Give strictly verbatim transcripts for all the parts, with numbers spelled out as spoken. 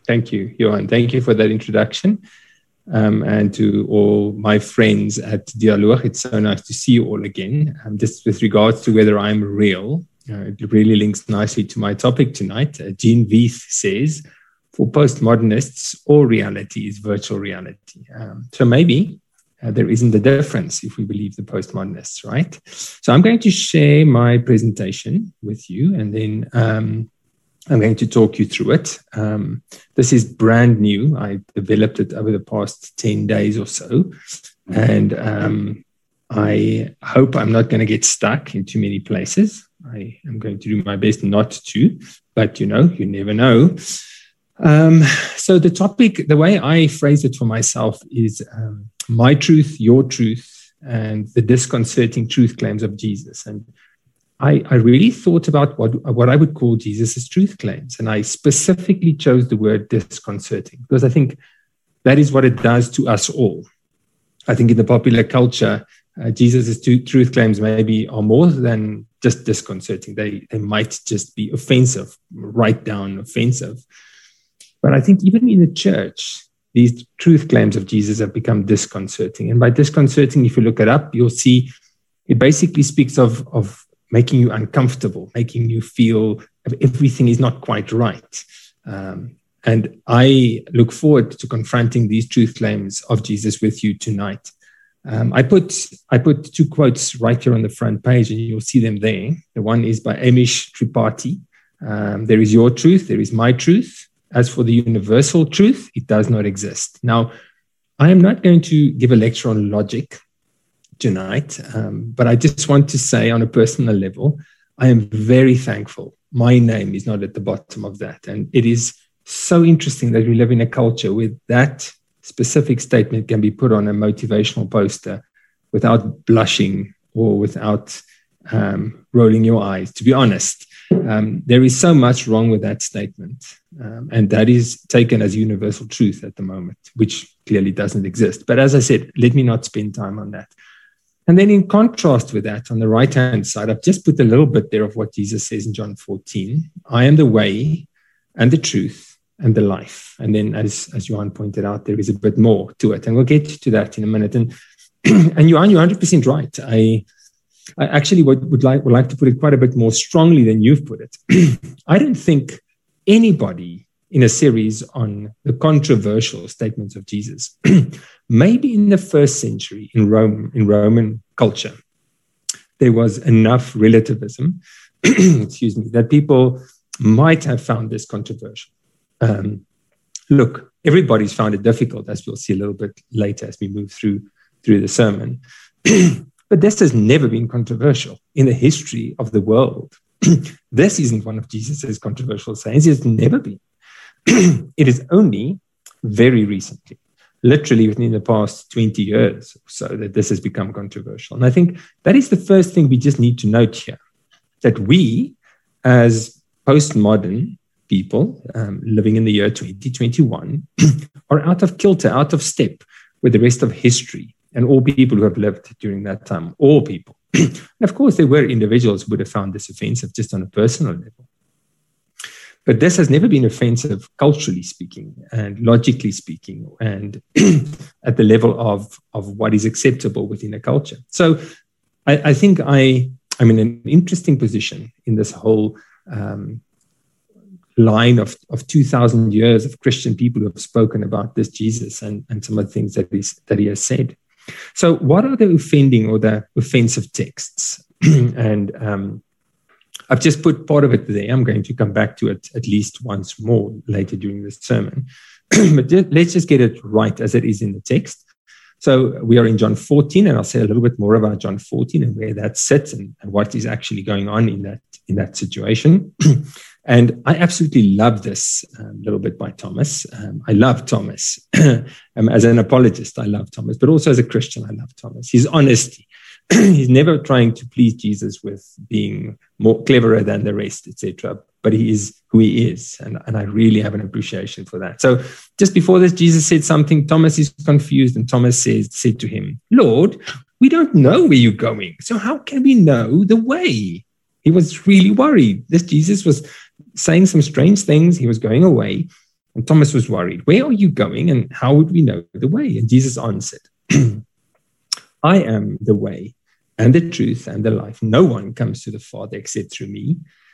Thank you, Johan. Thank you for that introduction. Um, and to all my friends at Dialoog, it's so nice to see you all again. Um, just with regards to whether I'm real, uh, it really links nicely to my topic tonight. Uh, Jean Veith says, for postmodernists, all reality is virtual reality. Um, so maybe uh, there isn't a difference if we believe the postmodernists, right? So I'm going to share my presentation with you, and then um, I'm going to talk you through it. Um, this is brand new. I developed it over the past ten days or so. And um, I hope I'm not going to get stuck in too many places. I am going to do my best not to, but you know, you never know. Um, so the topic, the way I phrase it for myself is um, my truth, your truth, and the disconcerting truth claims of Jesus. And I, I really thought about what, what I would call Jesus' truth claims. And I specifically chose the word disconcerting because I think that is what it does to us all. I think in the popular culture, uh, Jesus' two, truth claims maybe are more than just disconcerting. They, they might just be offensive, right down offensive. But I think even in the church, these truth claims of Jesus have become disconcerting. And by disconcerting, if you look it up, you'll see it basically speaks of, of making you uncomfortable, making you feel everything is not quite right. Um, and I look forward to confronting these truth claims of Jesus with you tonight. Um, I put I put two quotes right here on the front page, and you'll see them there. The one is by Amish Tripathi. Um, there is your truth, there is my truth. As for the universal truth, it does not exist. Now, I am not going to give a lecture on logic tonight, um, but I just want to say on a personal level, I am very thankful my name is not at the bottom of that. And it is so interesting that we live in a culture where that specific statement can be put on a motivational poster without blushing or without um, rolling your eyes. To be honest, um, there is so much wrong with that statement. Um, and that is taken as universal truth at the moment, which clearly doesn't exist. But as I said, let me not spend time on that. And then in contrast with that, on the right-hand side, I've just put a little bit there of what Jesus says in John fourteen. I am the way and the truth and the life. And then as, as Johan pointed out, there is a bit more to it. And we'll get to that in a minute. And, and Johan, you're one hundred percent right. I, I actually would, would, like, would like to put it quite a bit more strongly than you've put it. I don't think anybody in a series on the controversial statements of Jesus, maybe in the first century in Rome, in Roman culture, there was enough relativism, excuse me, that people might have found this controversial. Um, look, everybody's found it difficult, as we'll see a little bit later as we move through through the sermon. But this has never been controversial in the history of the world. This isn't one of Jesus's controversial sayings. It's never been. It is only very recently, literally within the past twenty years or so, that this has become controversial. And I think that is the first thing we just need to note here, that we, as postmodern people um, living in the year twenty twenty-one, are out of kilter, out of step with the rest of history and all people who have lived during that time, all people. And of course, there were individuals who would have found this offensive just on a personal level. But this has never been offensive culturally speaking and logically speaking and at the level of, of what is acceptable within a culture. So I, I think I, I'm in an interesting position in this whole um, line of, of two thousand years of Christian people who have spoken about this Jesus and, and some of the things that, he's, that he has said. So what are the offending or the offensive texts? and um, I've just put part of it there. I'm going to come back to it at least once more later during this sermon. But let's just get it right as it is in the text. So we are in John fourteen, and I'll say a little bit more about John fourteen and where that sits and, and what is actually going on in that, in that situation. And I absolutely love this um, little bit by Thomas. Um, I love Thomas. um, as an apologist, I love Thomas, but also as a Christian, I love Thomas. His honesty. He's never trying to please Jesus with being more cleverer than the rest, et cetera. But he is who he is, and, and I really have an appreciation for that. So just before this, Jesus said something. Thomas is confused, and Thomas says, said to him, "Lord, we don't know where you're going, so how can we know the way?" He was really worried. This Jesus was saying some strange things. He was going away. And Thomas was worried. Where are you going, and how would we know the way? And Jesus answered, I am the way and the truth and the life. No one comes to the Father except through me.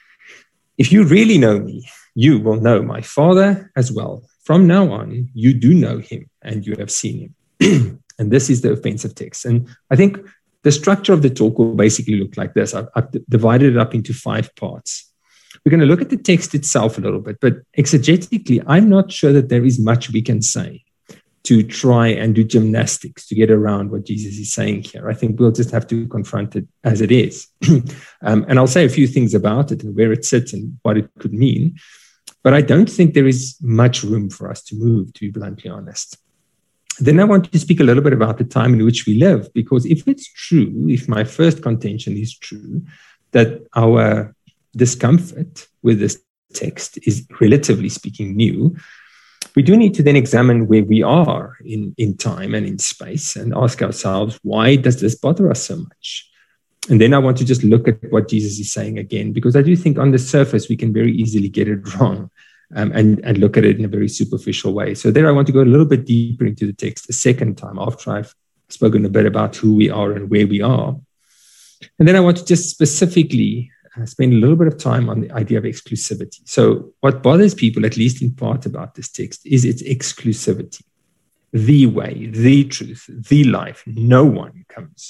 If you really know me, you will know my Father as well. From now on, you do know him and you have seen him. And this is the offensive text. And I think the structure of the talk will basically look like this. I've, I've divided it up into five parts. We're going to look at the text itself a little bit, but exegetically, I'm not sure that there is much we can say to try and do gymnastics to get around what Jesus is saying here. I think we'll just have to confront it as it is. um, and I'll say a few things about it and where it sits and what it could mean. But I don't think there is much room for us to move, to be bluntly honest. Then I want to speak a little bit about the time in which we live, because if it's true, if my first contention is true, that our discomfort with this text is, relatively speaking, new, we do need to then examine where we are in, in time and in space and ask ourselves, why does this bother us so much? And then I want to just look at what Jesus is saying again, because I do think on the surface, we can very easily get it wrong um, and, and look at it in a very superficial way. So there I want to go a little bit deeper into the text a second time after I've spoken a bit about who we are and where we are. And then I want to just specifically spend a little bit of time on the idea of exclusivity. So what bothers people, at least in part about this text, is its exclusivity. The way, the truth, the life, no one comes.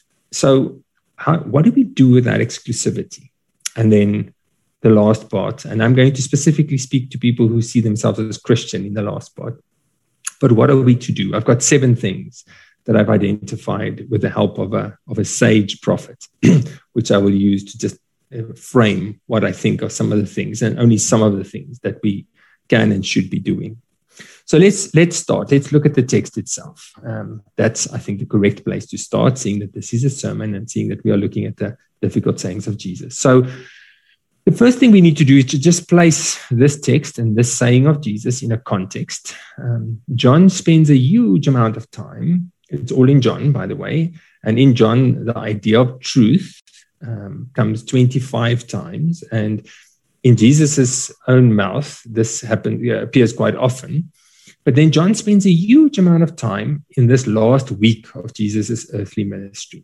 So how, what do we do with that exclusivity? And then the last part, and I'm going to specifically speak to people who see themselves as Christian in the last part. But what are we to do? I've got seven things that I've identified with the help of a, of a sage prophet, which I will use to just frame what I think are some of the things, and only some of the things that we can and should be doing. So let's let's start. Let's look at the text itself. Um, that's, I think, the correct place to start, seeing that this is a sermon and seeing that we are looking at the difficult sayings of Jesus. So the first thing we need to do is to just place this text and this saying of Jesus in a context. Um, John spends a huge amount of time. It's all in John, by the way. And in John, the idea of truth Um, comes twenty-five times, and in Jesus's own mouth, this happen, yeah, appears quite often. But then John spends a huge amount of time in this last week of Jesus's earthly ministry.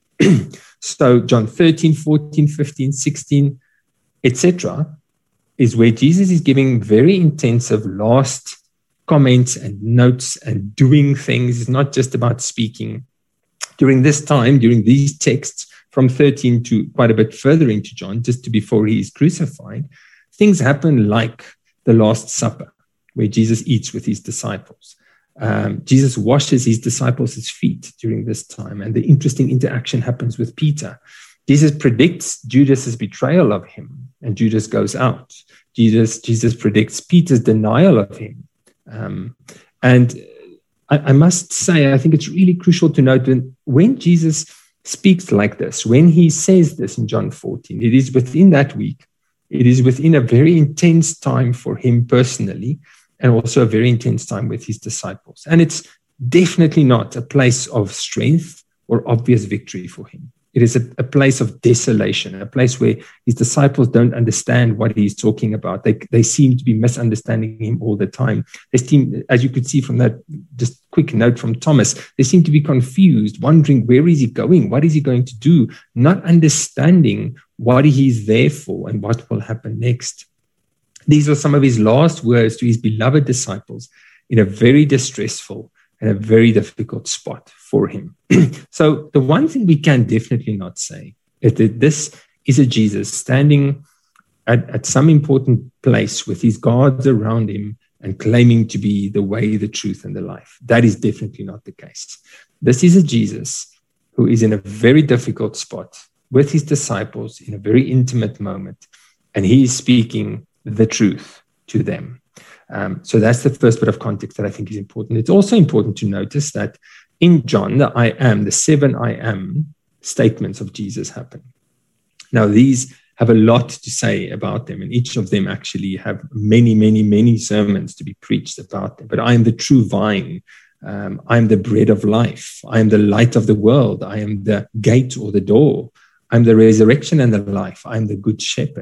So John thirteen, fourteen, fifteen, sixteen, et cetera, is where Jesus is giving very intensive last comments and notes and doing things. It's not just about speaking. During this time, during these texts, from thirteen to quite a bit further into John, just to before he is crucified, things happen like the Last Supper, where Jesus eats with his disciples. Um, Jesus washes his disciples' feet during this time, and the interesting interaction happens with Peter. Jesus predicts Judas's betrayal of him, and Judas goes out. Jesus, Jesus predicts Peter's denial of him. Um, and I, I must say, I think it's really crucial to note that when Jesus speaks like this, when he says this in John fourteen, it is within that week. It is within a very intense time for him personally, and also a very intense time with his disciples. And it's definitely not a place of strength or obvious victory for him. It is a, a place of desolation, a place where his disciples don't understand what he's talking about. They, they seem to be misunderstanding him all the time. They seem, as you could see from that just quick note from Thomas, they seem to be confused, wondering where is he going? What is he going to do? Not understanding what he's there for and what will happen next. These are some of his last words to his beloved disciples in a very distressful and a very difficult spot for him. So the one thing we can definitely not say is that this is a Jesus standing at, at some important place with his guards around him and claiming to be the way, the truth, and the life. That is definitely not the case. This is a Jesus who is in a very difficult spot with his disciples in a very intimate moment, and he is speaking the truth to them. Um, so that's the first bit of context that I think is important. It's also important to notice that in John, the I am, the seven I am statements of Jesus happen. Now, these have a lot to say about them, and each of them actually have many, many, many sermons to be preached about them. But I am the true vine. Um, I am the bread of life. I am the light of the world. I am the gate or the door. I'm the resurrection and the life. I'm the good shepherd.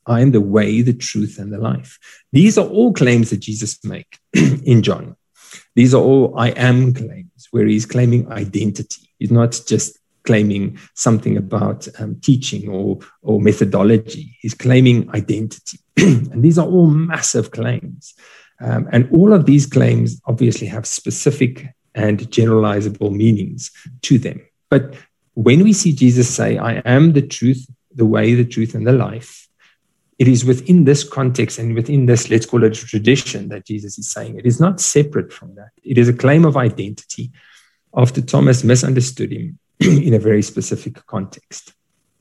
I am the way, the truth, and the life. These are all claims that Jesus makes in John. These are all I am claims, where he's claiming identity. He's not just claiming something about um, teaching or, or methodology. He's claiming identity. And these are all massive claims. Um, and all of these claims obviously have specific and generalizable meanings to them. But when we see Jesus say, I am the truth, the way, the truth, and the life, it is within this context and within this, let's call it a tradition that Jesus is saying. It is not separate from that. It is a claim of identity after Thomas misunderstood him in a very specific context.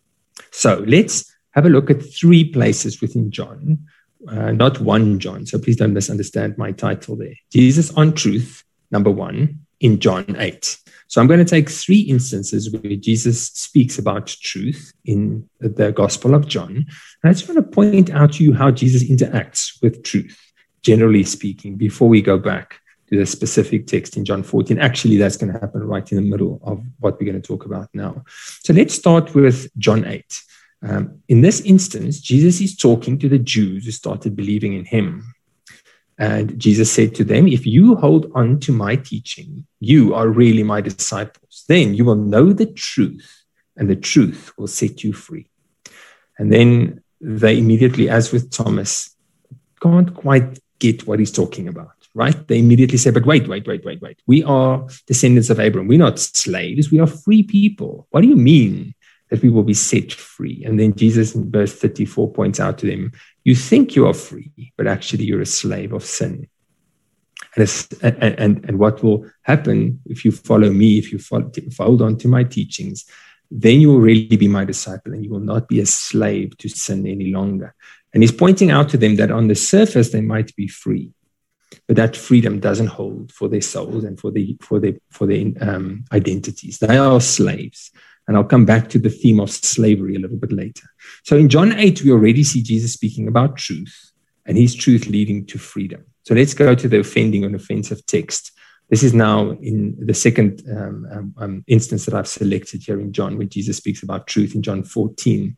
So let's have a look at three places within John, uh, not one John. So please don't misunderstand my title there. Jesus on truth, number one, in John eight. So I'm going to take three instances where Jesus speaks about truth in the Gospel of John. And I just want to point out to you how Jesus interacts with truth, generally speaking, before we go back to the specific text in John fourteen. Actually, that's going to happen right in the middle of what we're going to talk about now. So let's start with John eight. Um, in this instance, Jesus is talking to the Jews who started believing in him. And Jesus said to them, if you hold on to my teaching, you are really my disciples. Then you will know the truth, and the truth will set you free. And then they immediately, as with Thomas, can't quite get what he's talking about, right? They immediately say, but wait, wait, wait, wait, wait. We are descendants of Abraham. We're not slaves. We are free people. What do you mean that we will be set free? And then Jesus in verse thirty-four points out to them, you think you are free, but actually you're a slave of sin. And, and, and, and what will happen if you follow me, if you, follow, if you hold on to my teachings, then you will really be my disciple and you will not be a slave to sin any longer. And he's pointing out to them that on the surface, they might be free, but that freedom doesn't hold for their souls and for, the, for their, for their um, identities. They are slaves. And I'll come back to the theme of slavery a little bit later. So in John eight, we already see Jesus speaking about truth and his truth leading to freedom. So let's go to the offending and offensive text. This is now in the second um, um, um, instance that I've selected here in John, where Jesus speaks about truth in John fourteen.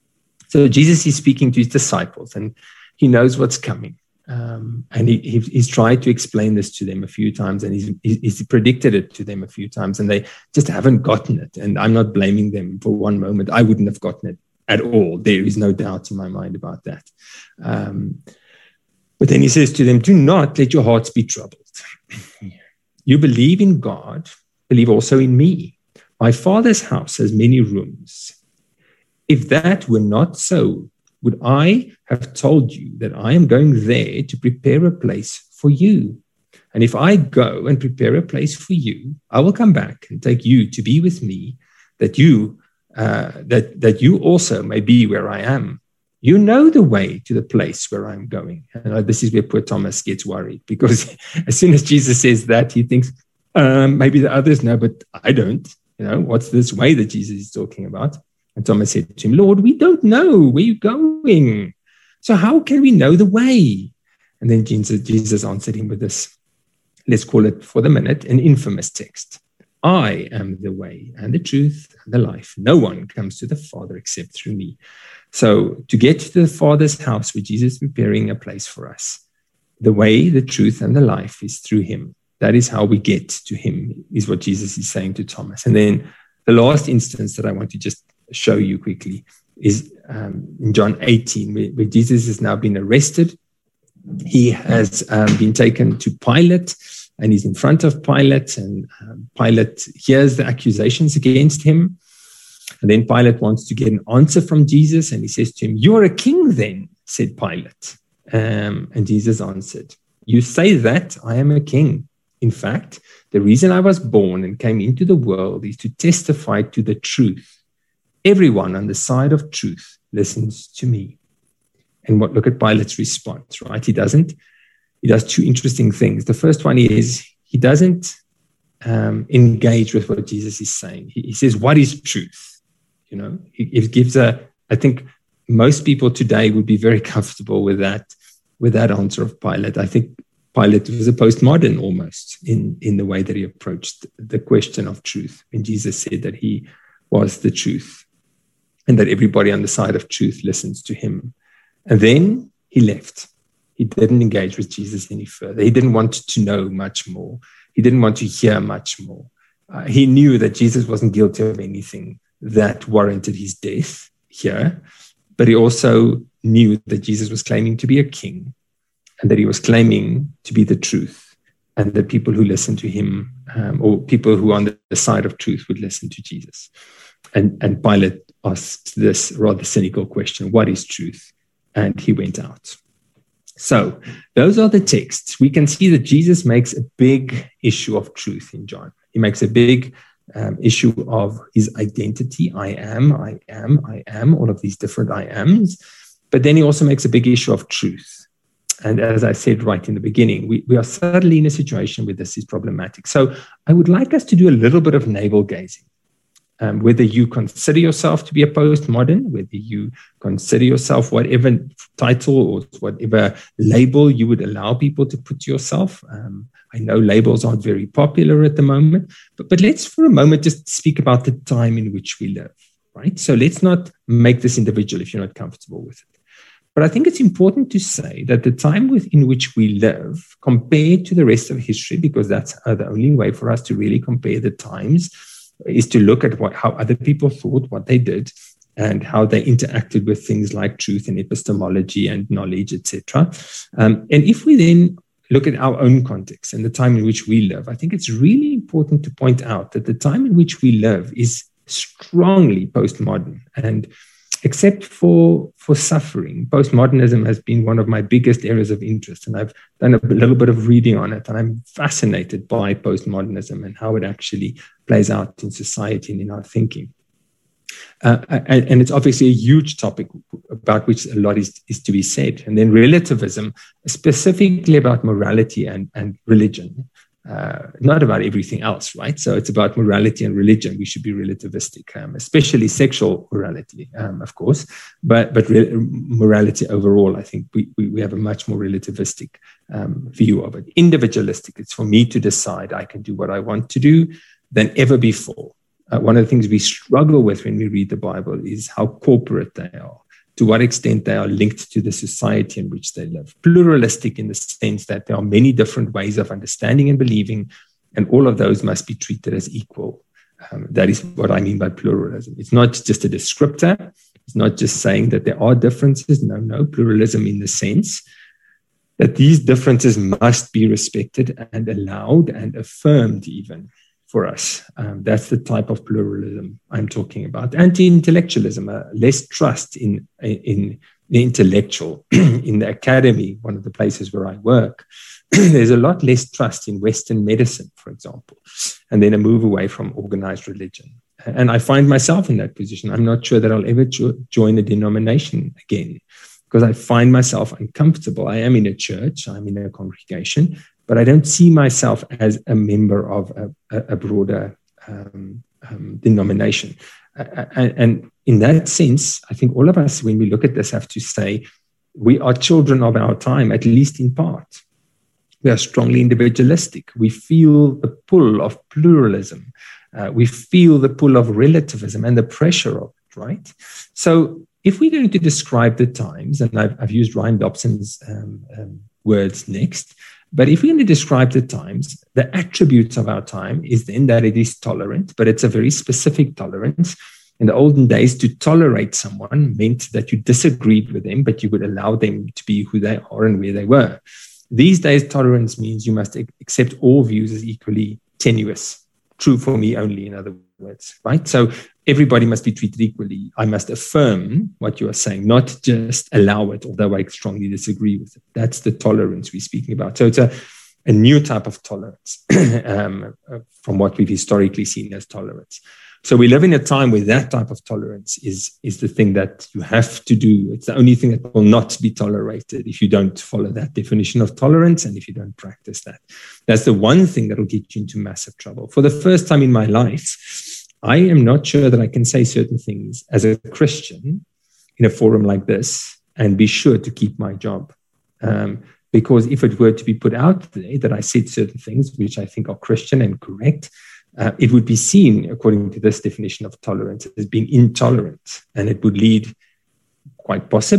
So Jesus is speaking to his disciples and he knows what's coming. Um, and he, he, he's tried to explain this to them a few times, and he's, he's predicted it to them a few times, and they just haven't gotten it. And I'm not blaming them for one moment. I wouldn't have gotten it at all. There is no doubt in my mind about that. Um, but then he says to them, do not let your hearts be troubled. You believe in God, believe also in me. My Father's house has many rooms. If that were not so, would I have told you that I am going there to prepare a place for you? And if I go and prepare a place for you, I will come back and take you to be with me, that you uh, that that you also may be where I am. You know the way to the place where I'm going. And uh, this is where poor Thomas gets worried, because as soon as Jesus says that, he thinks, um, maybe the others know, but I don't. You know, what's this way that Jesus is talking about? And Thomas said to him, Lord, we don't know where you're going. So how can we know the way? And then Jesus, Jesus answered him with this, let's call it for the minute, an infamous text. I am the way and the truth and the life. No one comes to the Father except through me. So to get to the Father's house where Jesus is preparing a place for us, the way, the truth, and the life is through him. That is how we get to him, is what Jesus is saying to Thomas. And then the last instance that I want to just show you quickly is um, in John eighteen, where, where Jesus has now been arrested. He has um, been taken to Pilate, and he's in front of Pilate, and um, Pilate hears the accusations against him. And then Pilate wants to get an answer from Jesus, and he says to him, you are a king then, said Pilate. Um, and Jesus answered, you say that I am a king. In fact, the reason I was born and came into the world is to testify to the truth. Everyone on the side of truth listens to me. And what, look at Pilate's response, right? He doesn't, he does two interesting things. The first one is he doesn't um, engage with what Jesus is saying. He, he says, what is truth? You know, it gives a, I think most people today would be very comfortable with that, with that answer of Pilate. I think Pilate was a postmodern almost in, in the way that he approached the question of truth, when Jesus said that he was the truth and that everybody on the side of truth listens to him. And then he left. He didn't engage with Jesus any further. He didn't want to know much more. He didn't want to hear much more. Uh, he knew that Jesus wasn't guilty of anything that warranted his death here, but he also knew that Jesus was claiming to be a king and that he was claiming to be the truth, and that people who listened to him, um, or people who are on the side of truth, would listen to Jesus. And, and Pilate asked this rather cynical question, what is truth? And he went out. So those are the texts. We can see that Jesus makes a big issue of truth in John. He makes a big um, issue of his identity. I am, I am, I am, all of these different I ams. But then he also makes a big issue of truth. And as I said right in the beginning, we, we are suddenly in a situation where this is problematic. So I would like us to do a little bit of navel gazing. Um, whether you consider yourself to be a postmodern, whether you consider yourself whatever title or whatever label you would allow people to put to yourself. Um, I know labels aren't very popular at the moment, but, but let's for a moment just speak about the time in which we live, right? So let's not make this individual if you're not comfortable with it. But I think it's important to say that the time within which we live, compared to the rest of history, because that's uh, the only way for us to really compare the times, is to look at what how other people thought, what they did, and how they interacted with things like truth and epistemology and knowledge, et cetera. Um, and if we then look at our own context and the time in which we live, I think it's really important to point out that the time in which we live is strongly postmodern. And except for, for suffering, postmodernism has been one of my biggest areas of interest. And I've done a little bit of reading on it. And I'm fascinated by postmodernism and how it actually plays out in society and in our thinking. Uh, and, and it's obviously a huge topic about which a lot is, is to be said. And then relativism, specifically about morality and, and religion. Uh, not about everything else, right? So it's about morality and religion. We should be relativistic, um, especially sexual morality, um, of course, but but re- morality overall, I think we, we, we have a much more relativistic um, view of it. Individualistic, it's for me to decide I can do what I want to do than ever before. Uh, one of the things we struggle with when we read the Bible is how corporate they are, to what extent they are linked to the society in which they live. Pluralistic in the sense that there are many different ways of understanding and believing, and all of those must be treated as equal. Um, that is what I mean by pluralism. It's not just a descriptor. It's not just saying that there are differences. No, no, pluralism in the sense that these differences must be respected and allowed and affirmed even for us. Um, that's the type of pluralism I'm talking about. Anti-intellectualism, uh, less trust in, in the intellectual. In the academy, one of the places where I work, there's a lot less trust in Western medicine, for example, and then a move away from organized religion. And I find myself in that position. I'm not sure that I'll ever jo- join a denomination again, because I find myself uncomfortable. I am in a church, I'm in a congregation, but I don't see myself as a member of a, a broader um, um, denomination. Uh, and in that sense, I think all of us, when we look at this, have to say we are children of our time, at least in part. We are strongly individualistic. We feel the pull of pluralism. Uh, we feel the pull of relativism and the pressure of it, right? So if we're going to describe the times, and I've, I've used Ryan Dobson's um, um, words next, but if we're going to describe the times, the attributes of our time is then that it is tolerant, but it's a very specific tolerance. In the olden days, to tolerate someone meant that you disagreed with them, but you would allow them to be who they are and where they were. These days, tolerance means you must accept all views as equally tenuous. True for me only, in other words, right? So everybody must be treated equally. I must affirm what you are saying, not just allow it, although I strongly disagree with it. That's the tolerance we're speaking about. So it's a, a new type of tolerance um, from what we've historically seen as tolerance. So we live in a time where that type of tolerance is, is the thing that you have to do. It's the only thing that will not be tolerated if you don't follow that definition of tolerance and if you don't practice that. That's the one thing that will get you into massive trouble. For the first time in my life, I am not sure that I can say certain things as a Christian in a forum like this and be sure to keep my job. Um, because if it were to be put out there that I said certain things which I think are Christian and correct, Uh, it would be seen, according to this definition of tolerance, as being intolerant, and it would lead quite possibly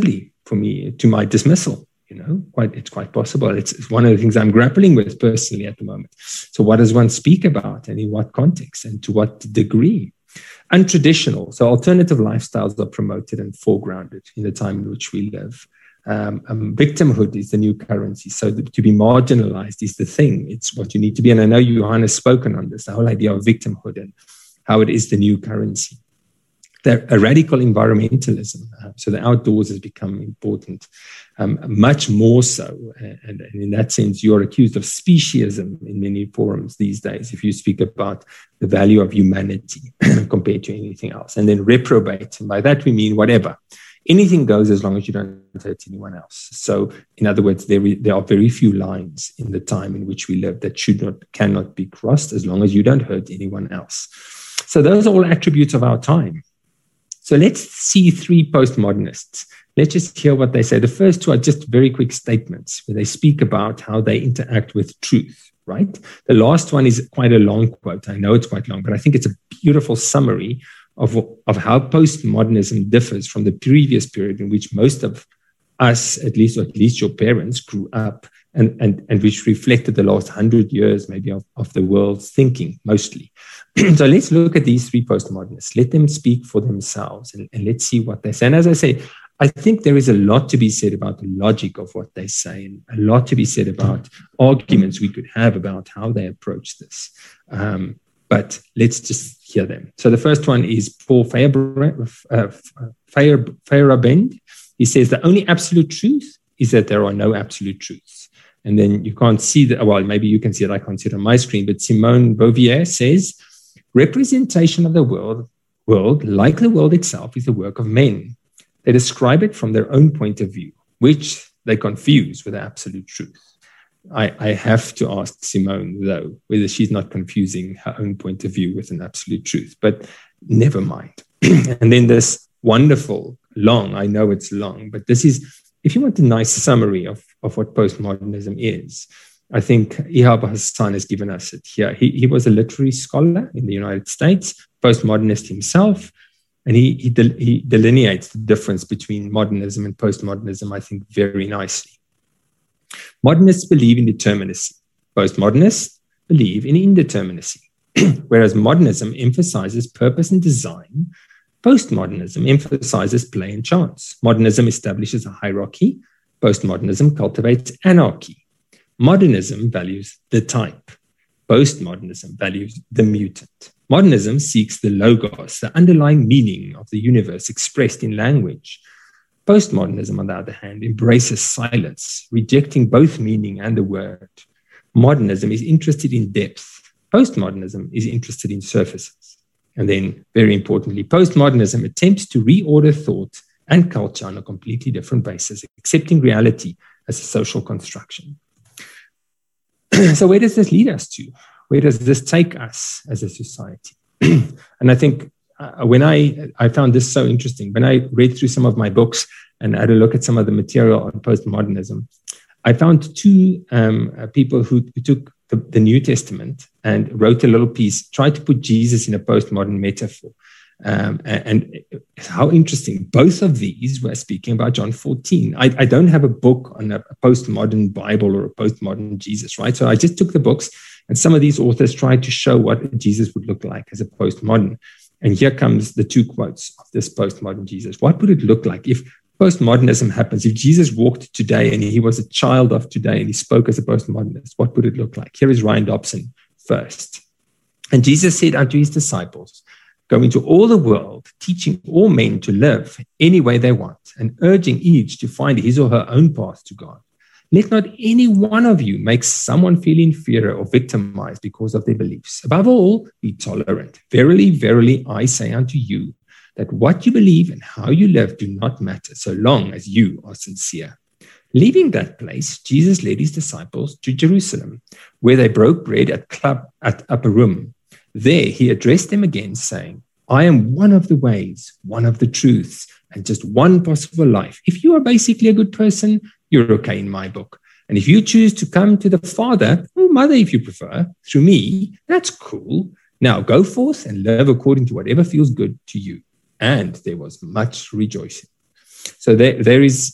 for me to my dismissal. You know, quite it's quite possible. It's, it's one of the things I'm grappling with personally at the moment. So what does one speak about, and in what context, and to what degree? Untraditional, so alternative lifestyles are promoted and foregrounded in the time in which we live. Um, um, victimhood is the new currency. So the, to be marginalized is the thing. It's what you need to be. And I know Johan has spoken on this, the whole idea of victimhood and how it is the new currency. The, a radical environmentalism. Uh, so the outdoors has become important, um, much more so. And, and in that sense, you're accused of speciesism in many forums these days, if you speak about the value of humanity compared to anything else. And then reprobate. And by that, we mean whatever. Anything goes as long as you don't hurt anyone else. So, in other words, there, there are very few lines in the time in which we live that should not, cannot be crossed as long as you don't hurt anyone else. So those are all attributes of our time. So let's see three postmodernists. Let's just hear what they say. The first two are just very quick statements where they speak about how they interact with truth, right? The last one is quite a long quote. I know it's quite long, but I think it's a beautiful summary of, of how postmodernism differs from the previous period in which most of us, at least, or at least your parents, grew up, and, and, and which reflected the last hundred years maybe of, of the world's thinking mostly. So let's look at these three postmodernists. Let them speak for themselves, and, and let's see what they say. And as I say, I think there is a lot to be said about the logic of what they say, and a lot to be said about arguments we could have about how they approach this. Um, but let's just hear them. So the first one is Paul Feyerabend. Uh, Feyerabend. He says the only absolute truth is that there are no absolute truths. And then you can't see that, well, maybe you can see it, I can't see it on my screen, but Simone Beauvoir says, representation of the world, world, like the world itself, is the work of men. They describe it from their own point of view, which they confuse with the absolute truth. I, I have to ask Simone, though, whether she's not confusing her own point of view with an absolute truth, but never mind. And then this wonderful, long, I know it's long, but this is, if you want a nice summary of, of what postmodernism is, I think Ihab Hassan has given us it here. He, he was a literary scholar in the United States, postmodernist himself, and he, he, del, he delineates the difference between modernism and postmodernism, I think, very nicely. Modernists believe in determinacy. Postmodernists believe in indeterminacy. Whereas modernism emphasizes purpose and design, postmodernism emphasizes play and chance. Modernism establishes a hierarchy. Postmodernism cultivates anarchy. Modernism values the type. Postmodernism values the mutant. Modernism seeks the logos, the underlying meaning of the universe expressed in language. Postmodernism, on the other hand, embraces silence, rejecting both meaning and the word. Modernism is interested in depth. Postmodernism is interested in surfaces. And then, very importantly, postmodernism attempts to reorder thought and culture on a completely different basis, accepting reality as a social construction. So where does this lead us to? Where does this take us as a society? And I think uh, when I, I found this so interesting, when I read through some of my books and had a look at some of the material on postmodernism, I found two um, uh, people who, who took the, the New Testament and wrote a little piece, tried to put Jesus in a postmodern metaphor. Um, and, and how interesting. Both of these were speaking about John fourteen. I, I don't have a book on a, a postmodern Bible or a postmodern Jesus, right? So I just took the books, and some of these authors tried to show what Jesus would look like as a postmodern. And here comes the two quotes of this postmodern Jesus. What would it look like if postmodernism happens? If Jesus walked today and he was a child of today and he spoke as a postmodernist, what would it look like? Here is Ryan Dobson first. And Jesus said unto his disciples, go into all the world, teaching all men to live any way they want, and urging each to find his or her own path to God. Let not any one of you make someone feel inferior or victimized because of their beliefs. Above all, be tolerant. Verily, verily, I say unto you, that what you believe and how you live do not matter, so long as you are sincere. Leaving that place, Jesus led his disciples to Jerusalem, where they broke bread at club at upper room. There he addressed them again, saying, I am one of the ways, one of the truths, and just one possible life. If you are basically a good person, you're okay in my book. And if you choose to come to the Father, or Mother if you prefer, through me, that's cool. Now go forth and live according to whatever feels good to you. And there was much rejoicing. So there, there is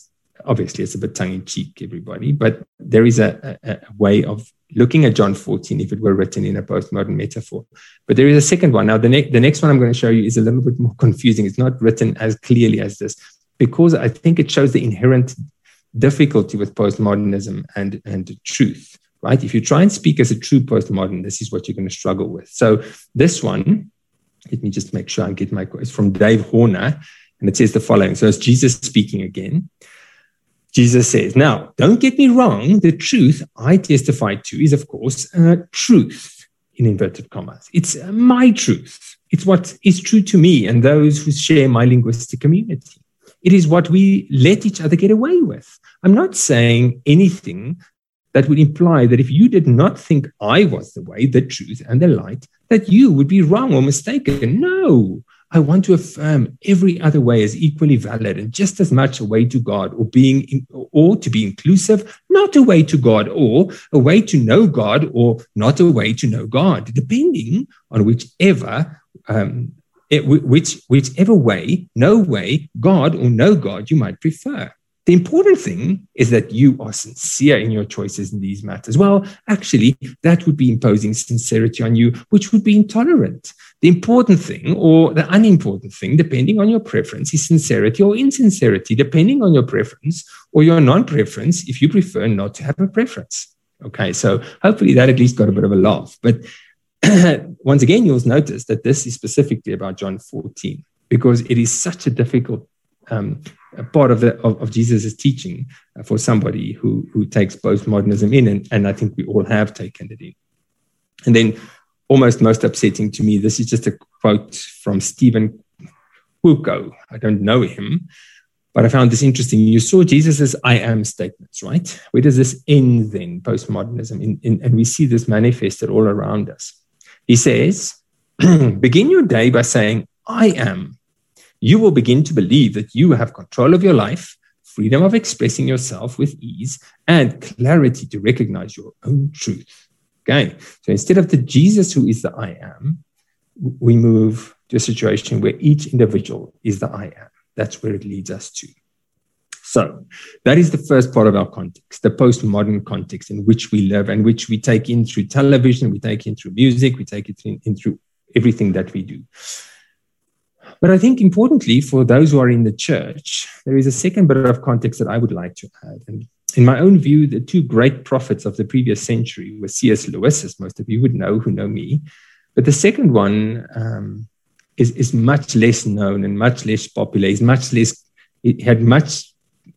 obviously it's a bit tongue-in-cheek, everybody, but there is a, a, a way of looking at John fourteen if it were written in a postmodern metaphor. But there is a second one. Now, the, ne- the next one I'm going to show you is a little bit more confusing. It's not written as clearly as this, because I think it shows the inherent difficulty with postmodernism and, and truth, right? If you try and speak as a true postmodern, this is what you're going to struggle with. So this one, let me just make sure I get my quotes from Dave Horner, and it says the following. So it's Jesus speaking again. Jesus says, now, don't get me wrong. The truth I testify to is, of course, uh, truth in inverted commas. It's uh, my truth. It's what is true to me and those who share my linguistic community. It is what we let each other get away with. I'm not saying anything that would imply that if you did not think I was the way, the truth, and the light, that you would be wrong or mistaken. No. I want to affirm every other way as equally valid and just as much a way to God, or being in, or to be inclusive, not a way to God, or a way to know God, or not a way to know God, depending on whichever um, it, which whichever way, no way, God or no God you might prefer. The important thing is that you are sincere in your choices in these matters. Well, actually, that would be imposing sincerity on you, which would be intolerant. The important thing, or the unimportant thing, depending on your preference, is sincerity or insincerity, depending on your preference or your non-preference, if you prefer not to have a preference. Okay, so hopefully that at least got a bit of a laugh. But once again, you'll notice that this is specifically about John fourteen, because it is such a difficult um, a part of, the, of, of Jesus' teaching uh, for somebody who, who takes postmodernism in, and, and I think we all have taken it in. And then almost most upsetting to me, this is just a quote from Stephen Hugo. I don't know him, but I found this interesting. You saw Jesus' I am statements, right? Where does this end then, postmodernism? In, in, and we see this manifested all around us. He says, begin your day by saying, I am. You will begin to believe that you have control of your life, freedom of expressing yourself with ease, and clarity to recognize your own truth. Okay, so instead of the Jesus who is the I am, we move to a situation where each individual is the I am. That's where it leads us to. So that is the first part of our context, the postmodern context in which we live and which we take in through television, we take in through music, we take it in, in through everything that we do. But I think importantly, for those who are in the church, there is a second bit of context that I would like to add. And in my own view, the two great prophets of the previous century were C S Lewis, as most of you would know who know me. But the second one um, is, is much less known and much less popular. He's much less, he had much,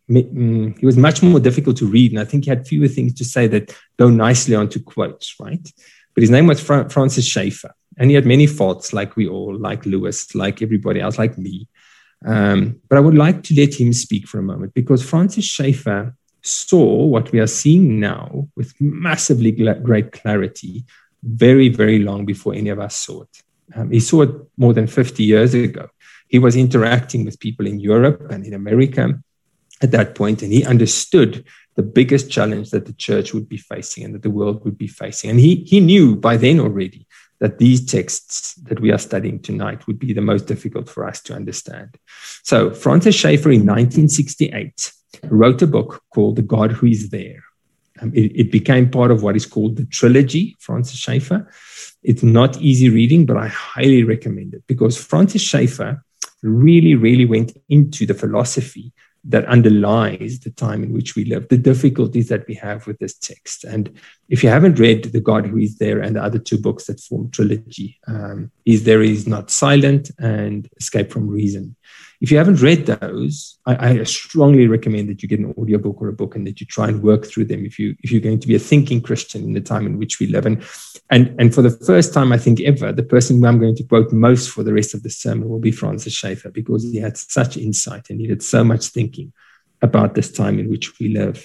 he was much more difficult to read. And I think he had fewer things to say that go nicely onto quotes, right? But his name was Fra- Francis Schaeffer. And he had many faults, like we all, like Lewis, like everybody else, like me. Um, but I would like to let him speak for a moment, because Francis Schaeffer saw what we are seeing now with massively great clarity very, very long before any of us saw it. Um, he saw it more than fifty years ago. He was interacting with people in Europe and in America at that point, and he understood the biggest challenge that the church would be facing and that the world would be facing. And he, he knew by then already that these texts that we are studying tonight would be the most difficult for us to understand. So Francis Schaeffer in nineteen sixty-eight wrote a book called The God Who Is There. Um, it, it became part of what is called the trilogy, Francis Schaeffer. It's not easy reading, but I highly recommend it, because Francis Schaeffer really, really went into the philosophy that underlies the time in which we live, the difficulties that we have with this text. And if you haven't read The God Who Is There and the other two books that form trilogy, um, Is There Is Not Silent and Escape from Reason. If you haven't read those, I, I strongly recommend that you get an audiobook or a book and that you try and work through them if, you, if you're going to be a thinking Christian in the time in which we live. And, and, and for the first time, I think ever, the person who I'm going to quote most for the rest of the sermon will be Francis Schaeffer, because he had such insight and he did so much thinking about this time in which we live.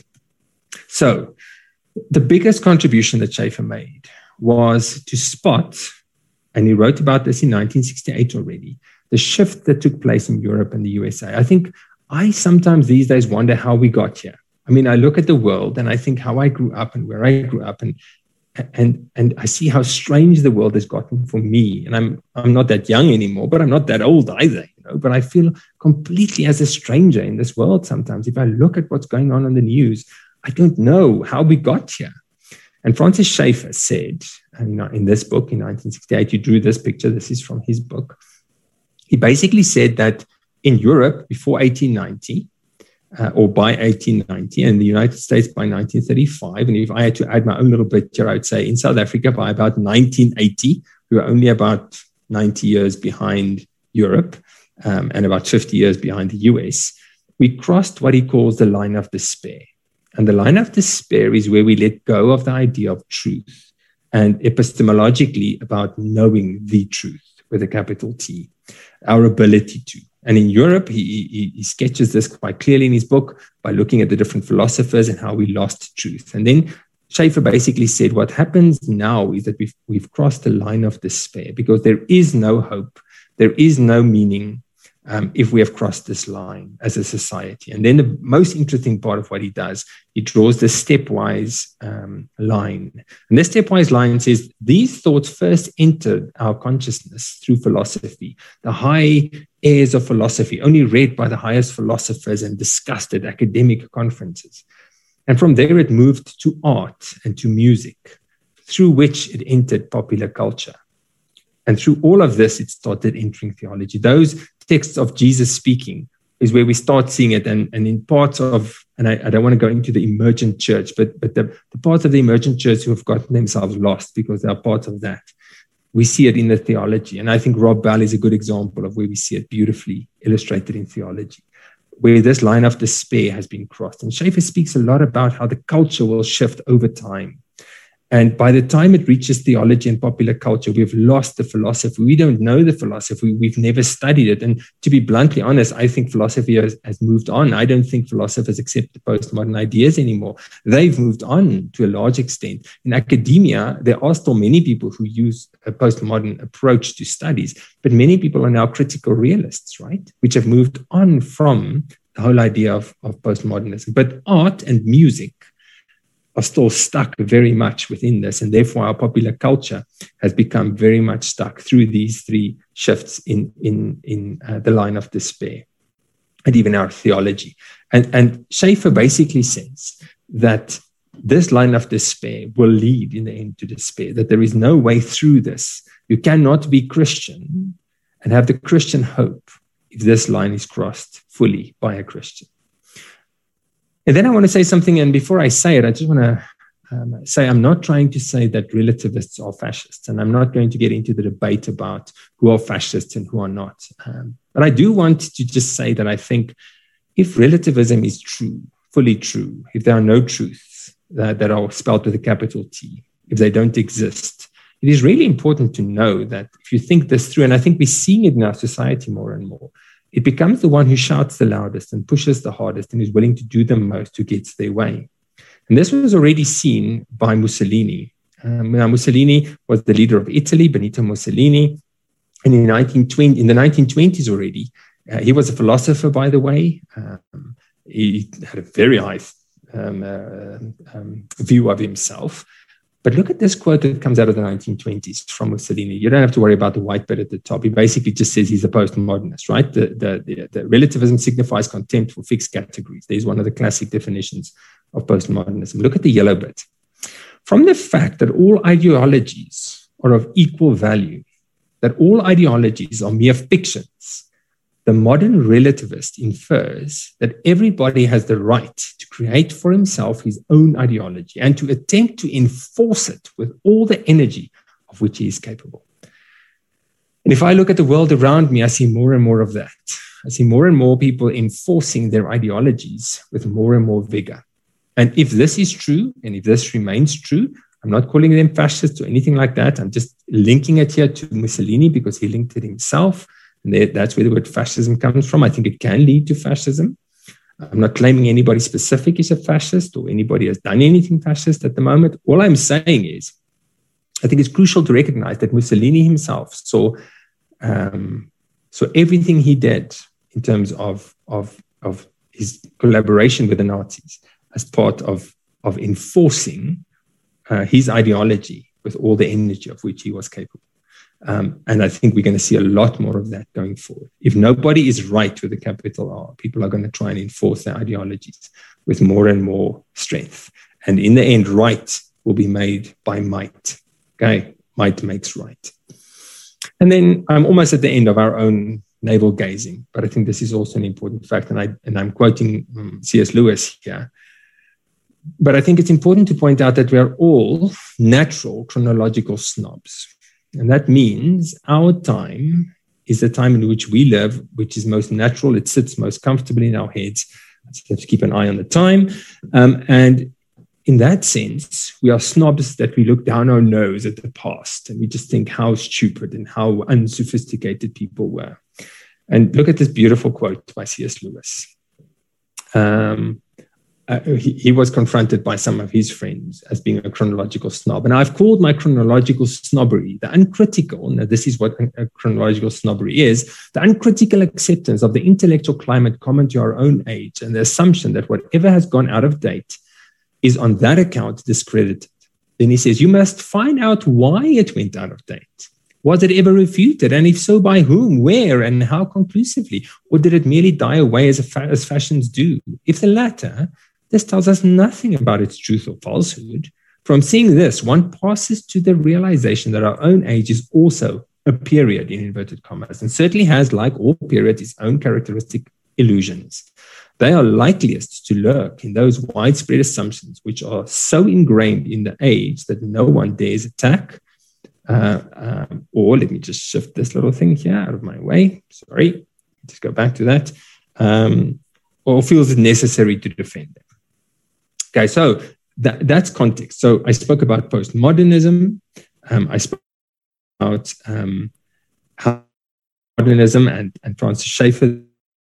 So the biggest contribution that Schaeffer made was to spot, and he wrote about this in nineteen sixty-eight already, the shift that took place in Europe and the U S A. I think I sometimes these days wonder how we got here. I mean, I look at the world and I think how I grew up and where I grew up, and and and I see how strange the world has gotten for me. And I'm I'm not that young anymore, but I'm not that old either. you know, but I feel completely as a stranger in this world sometimes. If I look at what's going on in the news, I don't know how we got here. And Francis Schaeffer said, and in this book in nineteen sixty-eight, he drew this picture. This is from his book. He basically said that in Europe before eighteen ninety, uh, or by eighteen ninety, and the United States by nineteen thirty-five, and if I had to add my own little bit here, I would say in South Africa by about nineteen eighty, we were only about ninety years behind Europe, um, and about fifty years behind the U S. We crossed what he calls the line of despair. And the line of despair is where we let go of the idea of truth and epistemologically about knowing the truth with a capital T, our ability to. And in Europe, he, he, he sketches this quite clearly in his book by looking at the different philosophers and how we lost truth. And then Schaeffer basically said what happens now is that we've, we've crossed the line of despair because there is no hope, there is no meaning, Um, if we have crossed this line as a society. And then the most interesting part of what he does, he draws the stepwise um, line. And this stepwise line says, these thoughts first entered our consciousness through philosophy, the high airs of philosophy, only read by the highest philosophers and discussed at academic conferences. And from there it moved to art and to music, through which it entered popular culture. And through all of this, it started entering theology. Those texts of Jesus speaking is where we start seeing it. And, and in parts of, and I, I don't want to go into the emergent church, but, but the, the parts of the emergent church who have gotten themselves lost because they are part of that, we see it in the theology. And I think Rob Bell is a good example of where we see it beautifully illustrated in theology, where this line of despair has been crossed. And Schaeffer speaks a lot about how the culture will shift over time. And by the time it reaches theology and popular culture, we've lost the philosophy. We don't know the philosophy. We've never studied it. And to be bluntly honest, I think philosophy has, has moved on. I don't think philosophers accept the postmodern ideas anymore. They've moved on to a large extent. In academia, there are still many people who use a postmodern approach to studies, but many people are now critical realists, right? Which have moved on from the whole idea of, of postmodernism. But art and music are still stuck very much within this. And therefore, our popular culture has become very much stuck through these three shifts in, in, in uh, the line of despair, and even our theology. And, and Schaeffer basically says that this line of despair will lead in the end to despair, that there is no way through this. You cannot be Christian and have the Christian hope if this line is crossed fully by a Christian. And then I want to say something, and before I say it, I just want to um, say I'm not trying to say that relativists are fascists, and I'm not going to get into the debate about who are fascists and who are not. Um, but I do want to just say that I think if relativism is true, fully true, if there are no truths that, that are spelled with a capital T, if they don't exist, it is really important to know that if you think this through, and I think we're seeing it in our society more and more, it becomes the one who shouts the loudest and pushes the hardest and is willing to do the most who gets their way. And this was already seen by Mussolini. Um, now Mussolini was the leader of Italy, Benito Mussolini. And in, nineteen twenty, in the nineteen twenties already, uh, he was a philosopher, by the way. Um, he had a very high um, uh, um, view of himself. But look at this quote that comes out of the nineteen twenties from Mussolini. You don't have to worry about the white bit at the top. He basically just says he's a postmodernist, right? The, the, the, the relativism signifies contempt for fixed categories. There's one of the classic definitions of postmodernism. Look at the yellow bit. From the fact that all ideologies are of equal value, that all ideologies are mere fictions, the modern relativist infers that everybody has the right to create for himself his own ideology and to attempt to enforce it with all the energy of which he is capable. And if I look at the world around me, I see more and more of that. I see more and more people enforcing their ideologies with more and more vigor. And if this is true, and if this remains true, I'm not calling them fascists or anything like that. I'm just linking it here to Mussolini because he linked it himself. And that's where the word fascism comes from. I think it can lead to fascism. I'm not claiming anybody specific is a fascist or anybody has done anything fascist at the moment. All I'm saying is, I think it's crucial to recognize that Mussolini himself saw, um, saw everything he did in terms of, of, of his collaboration with the Nazis as part of, of enforcing uh, his ideology with all the energy of which he was capable. Um, and I think we're going to see a lot more of that going forward. If nobody is right with a capital R, people are going to try and enforce their ideologies with more and more strength. And in the end, right will be made by might. Okay, might makes right. And then I'm almost at the end of our own navel gazing, but I think this is also an important fact. And, I, and I'm quoting um, C S Lewis here. But I think it's important to point out that we are all natural chronological snobs. And that means our time is the time in which we live, which is most natural. It sits most comfortably in our heads. So we have to keep an eye on the time. Um, and in that sense, we are snobs that we look down our nose at the past and we just think how stupid and how unsophisticated people were. And look at this beautiful quote by C S Lewis. Um, Uh, he, he was confronted by some of his friends as being a chronological snob. And I've called my chronological snobbery the uncritical, now this is what a chronological snobbery is, the uncritical acceptance of the intellectual climate common to our own age and the assumption that whatever has gone out of date is on that account discredited. Then he says, you must find out why it went out of date. Was it ever refuted? And if so, by whom, where, and how conclusively? Or did it merely die away as, a fa- as fashions do? If the latter, this tells us nothing about its truth or falsehood. From seeing this, one passes to the realization that our own age is also a period, in inverted commas, and certainly has, like all periods, its own characteristic illusions. They are likeliest to lurk in those widespread assumptions which are so ingrained in the age that no one dares attack. Uh, um, or let me just shift this little thing here out of my way. Sorry, just go back to that. Um, or feels it necessary to defend them. Okay, so that, that's context. So I spoke about postmodernism. Um, I spoke about um, how modernism and, and Francis Schaeffer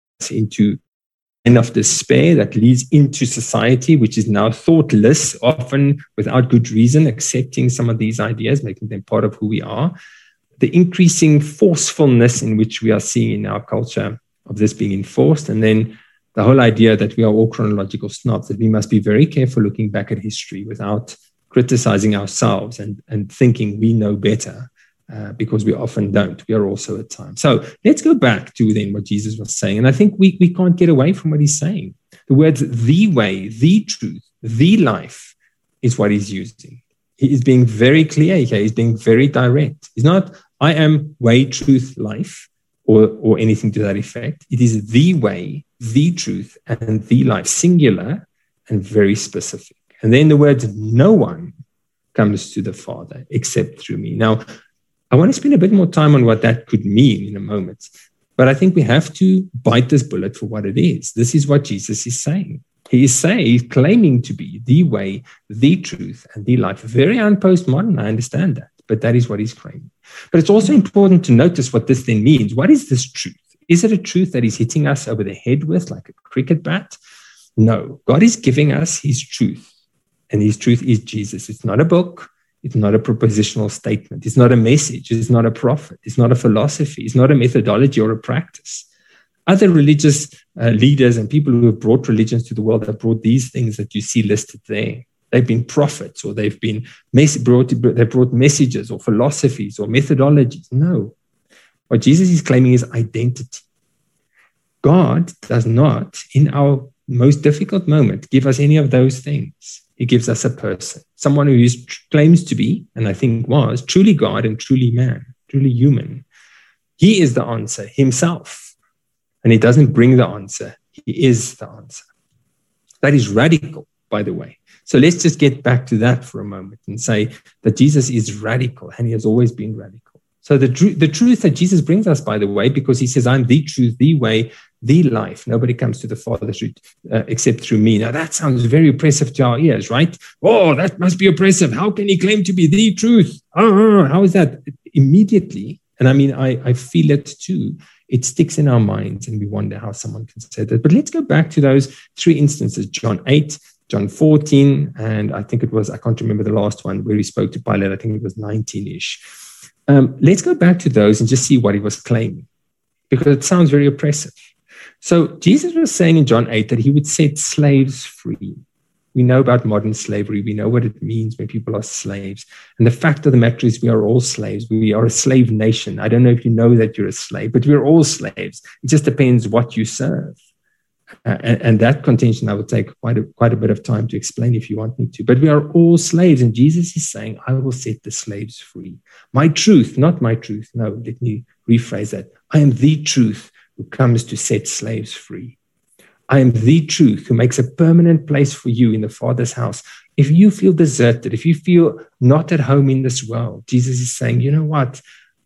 into enough despair that leads into society, which is now thoughtless, often without good reason, accepting some of these ideas, making them part of who we are. The increasing forcefulness in which we are seeing in our culture of this being enforced, and then the whole idea that we are all chronological snobs, that we must be very careful looking back at history without criticizing ourselves and, and thinking we know better, uh, because we often don't. We are also at times. So let's go back to then what Jesus was saying. And I think we, we can't get away from what he's saying. The words, the way, the truth, the life is what he's using. He is being very clear here. He's being very direct. He's not, I am way, truth, life, or, or anything to that effect. It is the way, the truth, and the life, singular and very specific. And then the words, no one comes to the Father except through me. Now, I want to spend a bit more time on what that could mean in a moment, but I think we have to bite this bullet for what it is. This is what Jesus is saying. He is saying, he's claiming to be the way, the truth, and the life. Very un-postmodern, I understand that, but that is what he's claiming. But it's also important to notice what this then means. What is this truth? Is it a truth that he's hitting us over the head with like a cricket bat? No. God is giving us his truth, and his truth is Jesus. It's not a book. It's not a propositional statement. It's not a message. It's not a prophet. It's not a philosophy. It's not a methodology or a practice. Other religious uh, leaders and people who have brought religions to the world have brought these things that you see listed there. They've been prophets, or they've been mes- brought, they've brought messages or philosophies or methodologies. No. What Jesus is claiming is identity. God does not, in our most difficult moment, give us any of those things. He gives us a person, someone who is, claims to be, and I think was, truly God and truly man, truly human. He is the answer himself. And he doesn't bring the answer. He is the answer. That is radical, by the way. So let's just get back to that for a moment and say that Jesus is radical, and he has always been radical. So the, tr- the truth that Jesus brings us, by the way, because he says, I'm the truth, the way, the life. Nobody comes to the Father uh, except through me. Now that sounds very oppressive to our ears, right? Oh, that must be oppressive. How can he claim to be the truth? Oh, how is that? Immediately, and I mean, I, I feel it too. It sticks in our minds and we wonder how someone can say that. But let's go back to those three instances, John eight, John fourteen, and I think it was, I can't remember the last one where he spoke to Pilate. I think it was nineteen-ish. Um, let's go back to those and just see what he was claiming, because it sounds very oppressive. So Jesus was saying in John eight that he would set slaves free. We know about modern slavery. We know what it means when people are slaves. And the fact of the matter is we are all slaves. We are a slave nation. I don't know if you know that you're a slave, but we're all slaves. It just depends what you serve. Uh, and, and that contention I will take quite a, quite a bit of time to explain if you want me to. But we are all slaves. And Jesus is saying, I will set the slaves free. My truth, not my truth. No, let me rephrase that. I am the truth who comes to set slaves free. I am the truth who makes a permanent place for you in the Father's house. If you feel deserted, if you feel not at home in this world, Jesus is saying, you know what?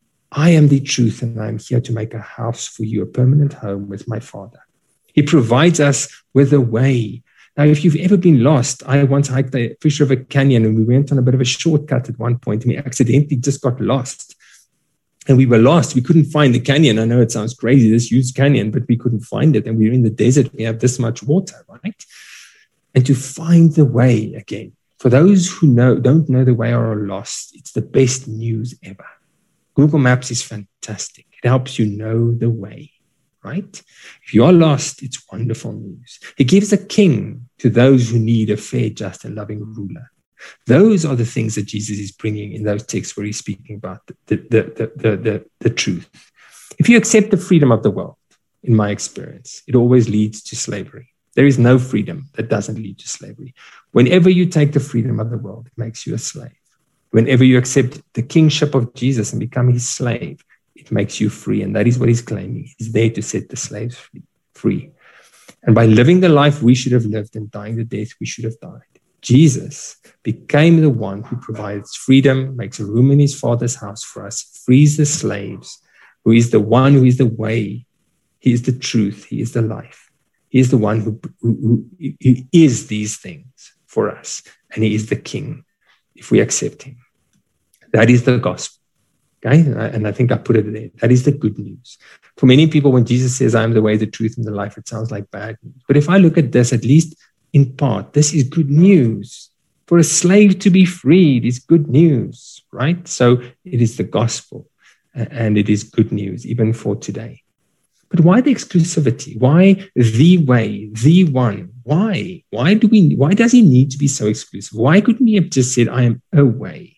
I am the truth and I'm here to make a house for you, a permanent home with my Father. He provides us with a way. Now, if you've ever been lost, I once hiked the Fish River Canyon and we went on a bit of a shortcut at one point and we accidentally just got lost. And we were lost. We couldn't find the canyon. I know it sounds crazy, this huge canyon, but we couldn't find it. And we were in the desert. We have this much water, right? And to find the way again, for those who know don't know the way or are lost, it's the best news ever. Google Maps is fantastic. It helps you know the way, right? If you are lost, it's wonderful news. He gives a king to those who need a fair, just, and loving ruler. Those are the things that Jesus is bringing in those texts where he's speaking about the, the, the, the, the, the truth. If you accept the freedom of the world, in my experience, it always leads to slavery. There is no freedom that doesn't lead to slavery. Whenever you take the freedom of the world, it makes you a slave. Whenever you accept the kingship of Jesus and become his slave, it makes you free. And that is what he's claiming. He's there to set the slaves free. And by living the life we should have lived and dying the death we should have died, Jesus became the one who provides freedom, makes a room in his Father's house for us, frees the slaves, who is the one who is the way. He is the truth. He is the life. He is the one who, who, who, who is these things for us. And he is the king if we accept him. That is the gospel. Okay? And I think I put it there. That is the good news. For many people, when Jesus says, I am the way, the truth, and the life, it sounds like bad news. But if I look at this, at least in part, this is good news. For a slave to be freed is good news, right? So it is the gospel and it is good news, even for today. But why the exclusivity? Why the way, the one? Why? Why do we? Why does he need to be so exclusive? Why couldn't he have just said, I am a way?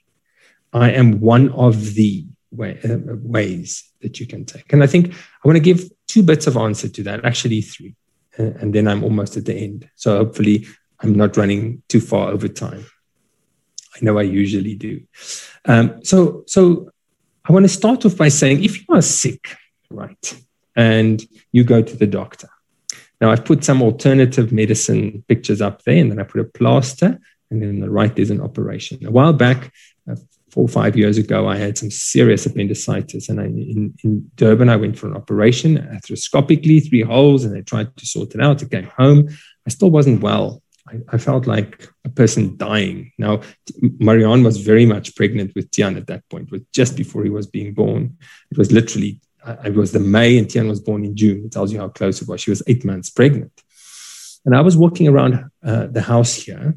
I am one of the way, uh, ways that you can take. And I think I want to give two bits of answer to that, actually three. And then I'm almost at the end. So hopefully I'm not running too far over time. I know I usually do. Um, so, so I want to start off by saying, if you are sick, right, and you go to the doctor. Now, I've put some alternative medicine pictures up there, and then I put a plaster, and then on the right, there's an operation. A while back, uh, four or five years ago, I had some serious appendicitis. And I, in, in Durban, I went for an operation, arthroscopically, three holes, and they tried to sort it out. I came home. I still wasn't well. I, I felt like a person dying. Now, Marianne was very much pregnant with Tian at that point, was just before he was being born. It was literally, I, it was the May, and Tian was born in June. It tells you how close it was. She was eight months pregnant. And I was walking around uh, the house here,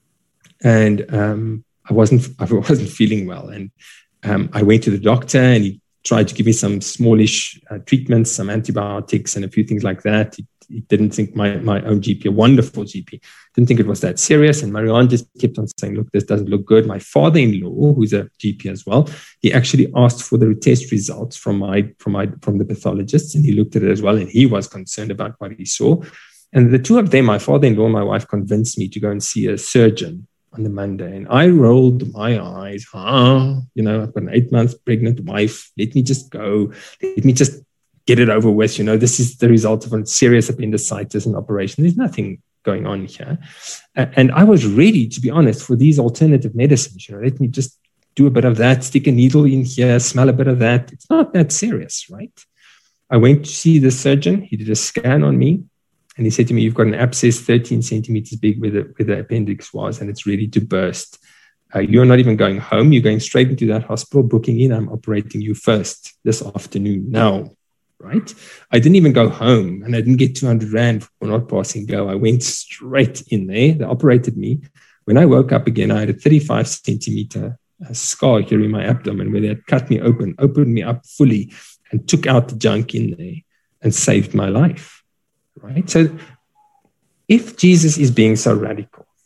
and um, I wasn't I wasn't feeling well, and um, I went to the doctor, and he tried to give me some smallish uh, treatments, some antibiotics, and a few things like that. He, he didn't think my my own G P, a wonderful G P, didn't think it was that serious. And Marianne just kept on saying, "Look, this doesn't look good." My father-in-law, who's a G P as well, he actually asked for the test results from my from my from the pathologists, and he looked at it as well, and he was concerned about what he saw. And the two of them, my father-in-law and my wife, convinced me to go and see a surgeon on the Monday. And I rolled my eyes. Ah, you know, I've got an eight months pregnant wife. Let me just go. Let me just get it over with. You know, this is the result of a serious appendicitis and operation. There's nothing going on here. And I was ready, to be honest, for these alternative medicines. You know, let me just do a bit of that, stick a needle in here, smell a bit of that. It's not that serious, right? I went to see the surgeon. He did a scan on me. And he said to me, you've got an abscess thirteen centimeters big where the, where the appendix was, and it's ready to burst. Uh, you're not even going home. You're going straight into that hospital, booking in. I'm operating you first this afternoon now, right? I didn't even go home, and I didn't get two hundred rand for not passing go. I went straight in there. They operated me. When I woke up again, I had a thirty-five centimeter scar here in my abdomen where they had cut me open, opened me up fully, and took out the junk in there and saved my life. Right? So if Jesus is being so radical,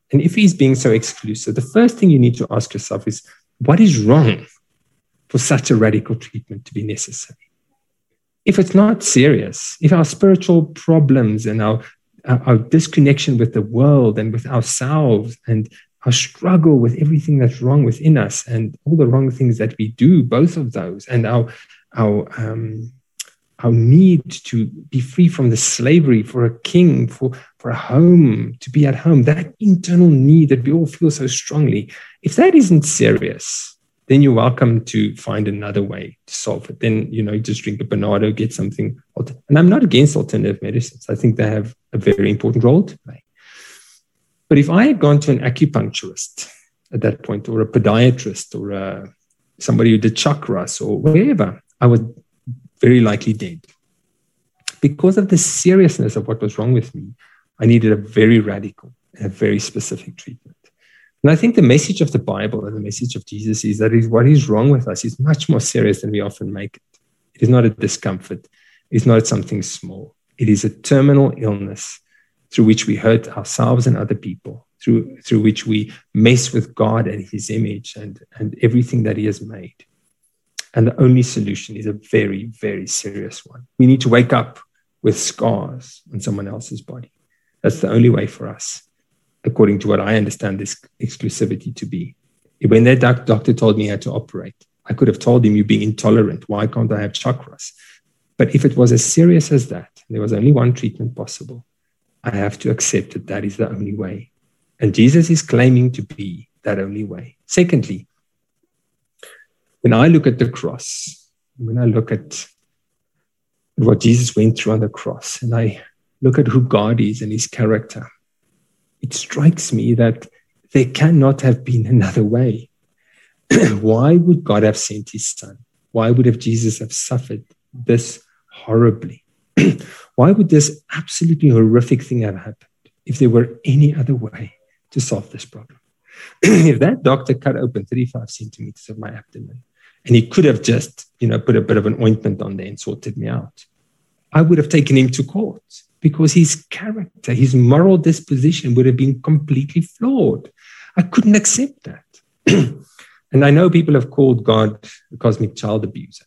And if he's being so exclusive, the first thing you need to ask yourself is, what is wrong for such a radical treatment to be necessary? If it's not serious, if our spiritual problems and our, our, our disconnection with the world and with ourselves and our struggle with everything that's wrong within us and all the wrong things that we do, both of those, and our, our, um, our need to be free from the slavery for a king, for, for a home, to be at home, that internal need that we all feel so strongly, if that isn't serious, then you're welcome to find another way to solve it. Then, you know, just drink a Bernardo, get something. And I'm not against alternative medicines. I think they have a very important role to play. But if I had gone to an acupuncturist at that point, or a podiatrist, or a, somebody who did chakras or wherever, I was very likely dead. Because of the seriousness of what was wrong with me, I needed a very radical and a very specific treatment. And I think the message of the Bible and the message of Jesus is that is what is wrong with us is much more serious than we often make it. It is not a discomfort. It's not something small. It is a terminal illness through which we hurt ourselves and other people, through, through which we mess with God and his image and, and everything that he has made. And the only solution is a very, very serious one. We need to wake up with scars on someone else's body. That's the only way for us, according to what I understand this exclusivity to be. When that doc- doctor told me how to operate, I could have told him, you're being intolerant. Why can't I have chakras? But if it was as serious as that, there was only one treatment possible, I have to accept that that is the only way. And Jesus is claiming to be that only way. Secondly, when I look at the cross, when I look at what Jesus went through on the cross, and I look at who God is and his character, it strikes me that there cannot have been another way. Why would God have sent his son? Why would have Jesus have suffered this horribly? Why would this absolutely horrific thing have happened if there were any other way to solve this problem? If that doctor cut open thirty-five centimeters of my abdomen and he could have just, you know, put a bit of an ointment on there and sorted me out, I would have taken him to court because his character, his moral disposition would have been completely flawed. I couldn't accept that. And I know people have called God a cosmic child abuser.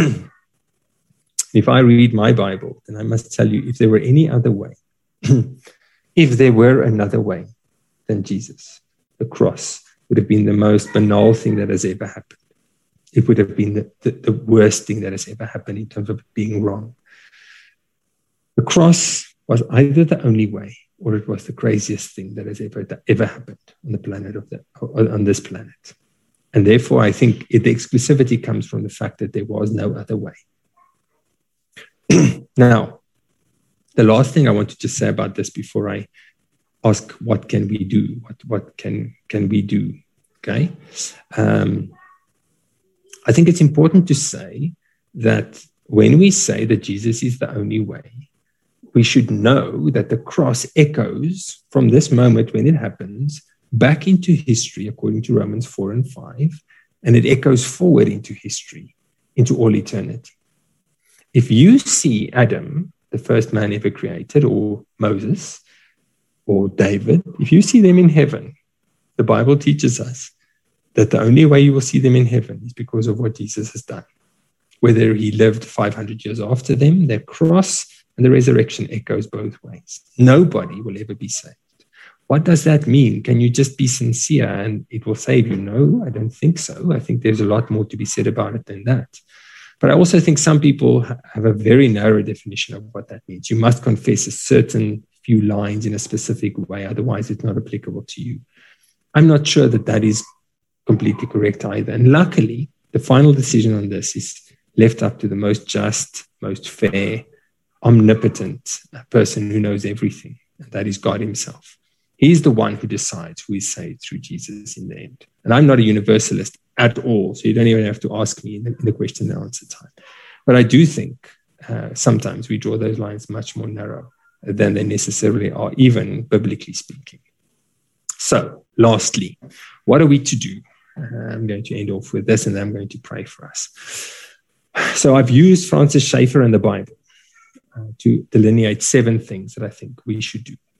If I read my Bible, then I must tell you, if there were any other way, if there were another way than Jesus, the cross would have been the most banal thing that has ever happened. It would have been the, the, the worst thing that has ever happened in terms of being wrong. The cross was either the only way or it was the craziest thing that has ever, ever happened on the planet of the, on this planet. And therefore, I think it, the exclusivity comes from the fact that there was no other way. Now, the last thing I want to just say about this before I ask what can we do, what, what can, can we do, okay? Um, I think it's important to say that when we say that Jesus is the only way, we should know that the cross echoes from this moment when it happens back into history, according to Romans four and five, and it echoes forward into history, into all eternity. If you see Adam, the first man ever created, or Moses, or David, if you see them in heaven, the Bible teaches us that the only way you will see them in heaven is because of what Jesus has done. Whether he lived five hundred years after them, their cross and the resurrection echoes both ways. Nobody will ever be saved. What does that mean? Can you just be sincere and it will save you? No, I don't think so. I think there's a lot more to be said about it than that. But I also think some people have a very narrow definition of what that means. You must confess a certain few lines in a specific way, otherwise it's not applicable to you. I'm not sure that that is completely correct either. And luckily, the final decision on this is left up to the most just, most fair, omnipotent person who knows everything, and that is God himself. He's the one who decides who is saved through Jesus in the end. And I'm not a universalist at all, so you don't even have to ask me in the, in the question and answer time. But I do think uh, sometimes we draw those lines much more narrow than they necessarily are, even biblically speaking. So, lastly, what are we to do? Uh, I'm going to end off with this, and then I'm going to pray for us. So I've used Francis Schaeffer and the Bible uh, to delineate seven things that I think we should do.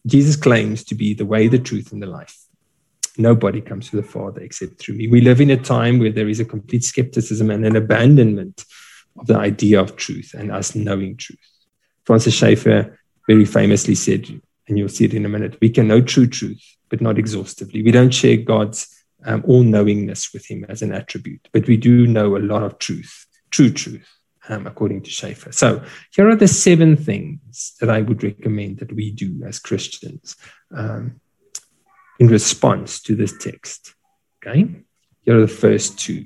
Jesus claims to be the way, the truth, and the life. Nobody comes to the Father except through me. We live in a time where there is a complete skepticism and an abandonment of the idea of truth and us knowing truth. Francis Schaeffer very famously said, and you'll see it in a minute, we can know true truth, but not exhaustively. We don't share God's um, all-knowingness with him as an attribute, but we do know a lot of truth, true truth, um, according to Schaeffer. So here are the seven things that I would recommend that we do as Christians um, in response to this text. Okay? Here are the first two.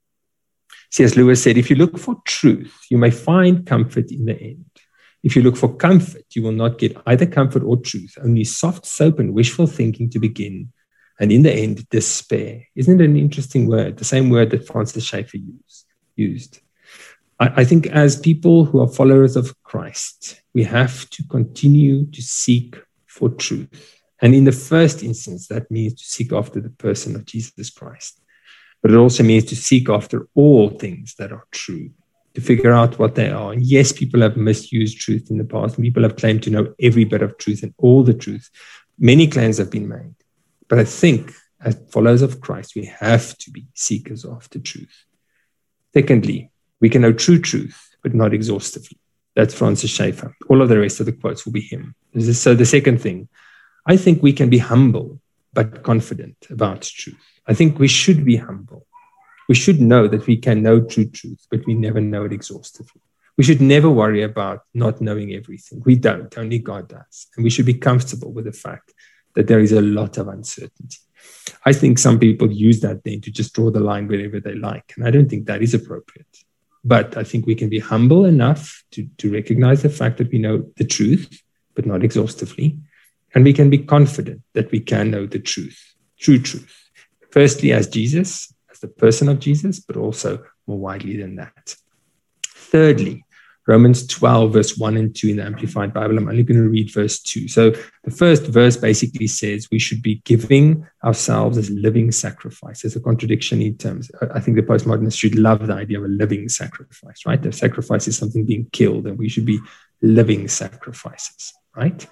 C S Lewis said, if you look for truth, you may find comfort in the end. If you look for comfort, you will not get either comfort or truth, only soft soap and wishful thinking to begin, and in the end, despair. Isn't it an interesting word? The same word that Francis Schaeffer used. used. I, I think as people who are followers of Christ, we have to continue to seek for truth. And in the first instance, that means to seek after the person of Jesus Christ. But it also means to seek after all things that are true, to figure out what they are. And yes, people have misused truth in the past, and people have claimed to know every bit of truth and all the truth. Many claims have been made. But I think as followers of Christ, we have to be seekers after truth. Secondly, we can know true truth, but not exhaustively. That's Francis Schaeffer. All of the rest of the quotes will be him. So the second thing, I think we can be humble, but confident about truth. I think we should be humble. We should know that we can know true truth, but we never know it exhaustively. We should never worry about not knowing everything. We don't, only God does. And we should be comfortable with the fact that there is a lot of uncertainty. I think some people use that then to just draw the line wherever they like. And I don't think that is appropriate. But I think we can be humble enough to, to recognize the fact that we know the truth, but not exhaustively. And we can be confident that we can know the truth, true truth. Firstly, as Jesus, as the person of Jesus, but also more widely than that. Thirdly, Romans twelve, verse one and two in the Amplified Bible. I'm only going to read verse two. So the first verse basically says we should be giving ourselves as living sacrifice. There's a contradiction in terms. I think the postmodernists should love the idea of a living sacrifice, right? The sacrifice is something being killed, and we should be living sacrifices, right?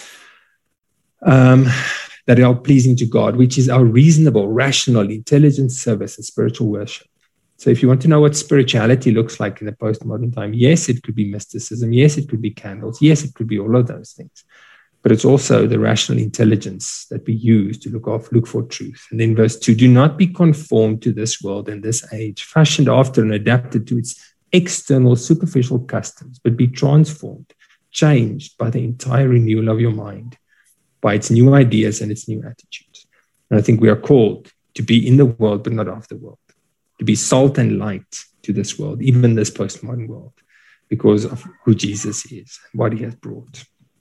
Um, that are pleasing to God, which is our reasonable, rational, intelligent service and spiritual worship. So if you want to know what spirituality looks like in the postmodern time, yes, it could be mysticism. Yes, it could be candles. Yes, it could be all of those things. But it's also the rational intelligence that we use to look off, look for truth. And then verse two, do not be conformed to this world and this age, fashioned after and adapted to its external, superficial customs, but be transformed, changed by the entire renewal of your mind, by its new ideas and its new attitudes. And I think we are called to be in the world, but not of the world. To be salt and light to this world, even this postmodern world, because of who Jesus is and what he has brought.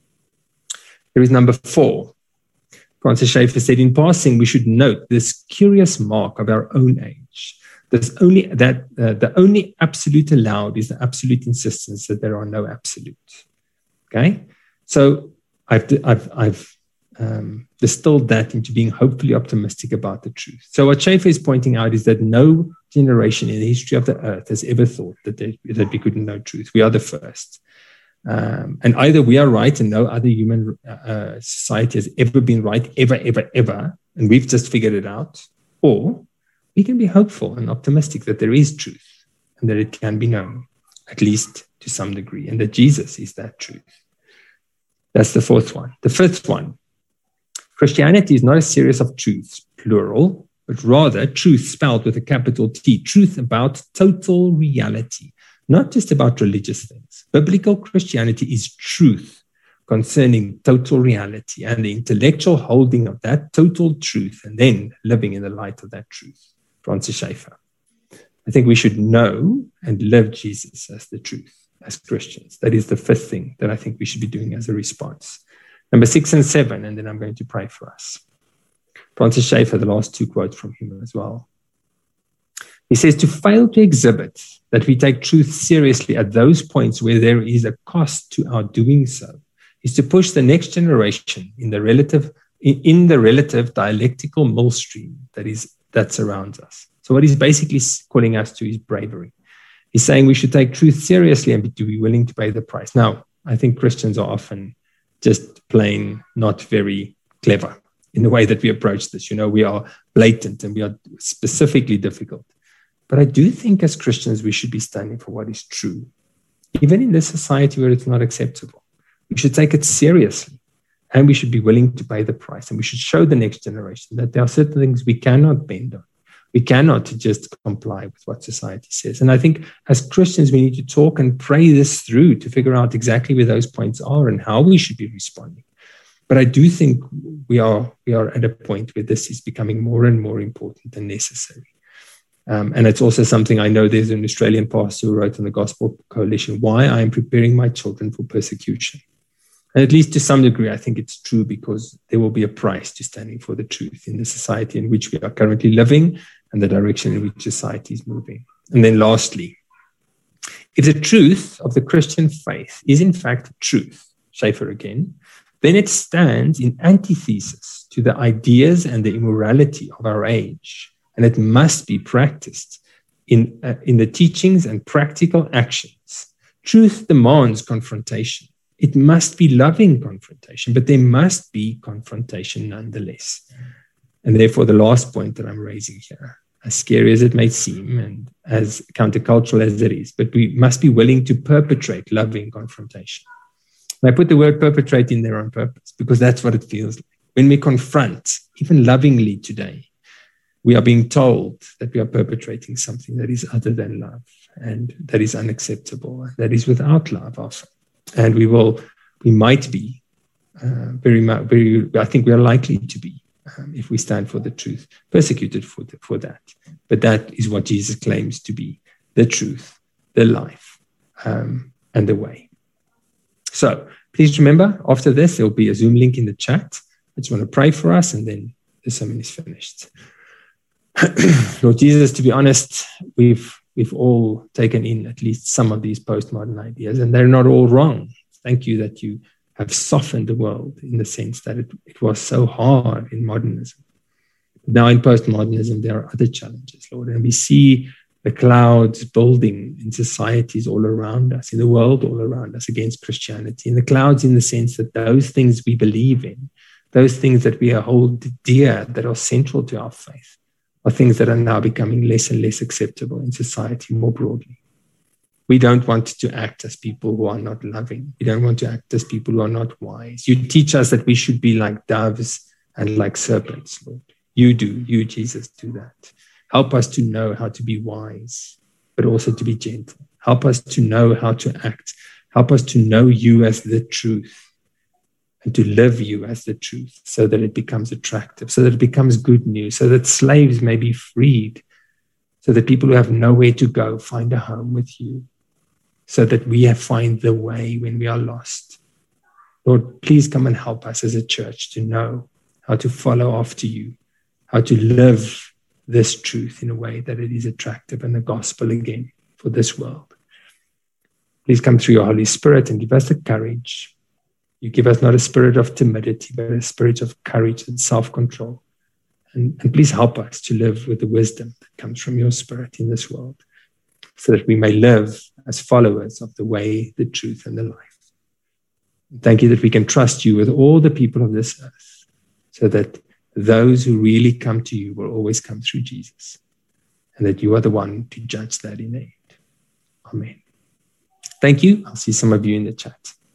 There is number four. Francis Schaeffer said, in passing, we should note this curious mark of our own age. There's only that uh, the only absolute allowed is the absolute insistence that there are no absolutes. Okay, so I've I've I've um, distilled that into being hopefully optimistic about the truth. So what Schaeffer is pointing out is that no generation in the history of the earth has ever thought that they, that we couldn't know truth. We are the first. Um, and either we are right and no other human uh, society has ever been right, ever, ever, ever, and we've just figured it out, or we can be hopeful and optimistic that there is truth and that it can be known, at least to some degree, and that Jesus is that truth. That's the fourth one. The fifth one, Christianity is not a series of truths, plural, but rather truth spelled with a capital T, truth about total reality, not just about religious things. Biblical Christianity is truth concerning total reality and the intellectual holding of that total truth and then living in the light of that truth. Francis Schaeffer. I think we should know and live Jesus as the truth as Christians. That is the fifth thing that I think we should be doing as a response. Number six and seven, and then I'm going to pray for us. Francis Schaeffer, the last two quotes from him as well. He says, to fail to exhibit that we take truth seriously at those points where there is a cost to our doing so is to push the next generation in the relative, in, in the relative dialectical millstream that is that surrounds us. So what he's basically calling us to is bravery. He's saying we should take truth seriously and be, to be willing to pay the price. Now, I think Christians are often just plain not very clever in the way that we approach this. You know, we are blatant and we are specifically difficult. But I do think as Christians, we should be standing for what is true, even in this society where it's not acceptable. We should take it seriously, and we should be willing to pay the price. And we should show the next generation that there are certain things we cannot bend on. We cannot just comply with what society says. And I think as Christians, we need to talk and pray this through to figure out exactly where those points are and how we should be responding. But I do think we are we are at a point where this is becoming more and more important and necessary. Um, and it's also something I know there's an Australian pastor who wrote on the Gospel Coalition, why I am preparing my children for persecution. And at least to some degree, I think it's true, because there will be a price to standing for the truth in the society in which we are currently living and the direction in which society is moving. And then lastly, if the truth of the Christian faith is in fact truth, Schaeffer again, then it stands in antithesis to the ideas and the immorality of our age. And it must be practiced in, uh, in the teachings and practical actions. Truth demands confrontation. It must be loving confrontation, but there must be confrontation nonetheless. And therefore, the last point that I'm raising here, as scary as it may seem and as countercultural as it is, but we must be willing to perpetrate loving confrontation. And I put the word perpetrate in there on purpose, because that's what it feels like. When we confront, even lovingly today, we are being told that we are perpetrating something that is other than love and that is unacceptable, that is without love often. And we will, we might be uh, very, very, I think we are likely to be, um, if we stand for the truth, persecuted for, the, for that. But that is what Jesus claims to be the truth, the life, um, and the way. So please remember, after this, there will be a Zoom link in the chat. I just want to pray for us, and then the sermon is finished. Lord Jesus, to be honest, we've we've all taken in at least some of these postmodern ideas, and they're not all wrong. Thank you that you have softened the world in the sense that it, it was so hard in modernism. Now in postmodernism, there are other challenges, Lord, and we see the clouds building in societies all around us, in the world all around us against Christianity. And the clouds in the sense that those things we believe in, those things that we hold dear, that are central to our faith, are things that are now becoming less and less acceptable in society more broadly. We don't want to act as people who are not loving. We don't want to act as people who are not wise. You teach us that we should be like doves and like serpents, Lord. You do, you, Jesus, do that. Help us to know how to be wise, but also to be gentle. Help us to know how to act. Help us to know you as the truth, and to live you as the truth, so that it becomes attractive, so that it becomes good news, so that slaves may be freed, so that people who have nowhere to go find a home with you, so that we have find the way when we are lost. Lord, please come and help us as a church to know how to follow after you, how to live this truth in a way that it is attractive and the gospel again for this world. Please come through your Holy Spirit and give us the courage. You give us not a spirit of timidity, but a spirit of courage and self-control. And, and please help us to live with the wisdom that comes from your Spirit in this world, so that we may live as followers of the way, the truth, and the life. Thank you that we can trust you with all the people of this earth, so that those who really come to you will always come through Jesus, and that you are the one to judge that in the end. Amen. Thank you. I'll see some of you in the chat.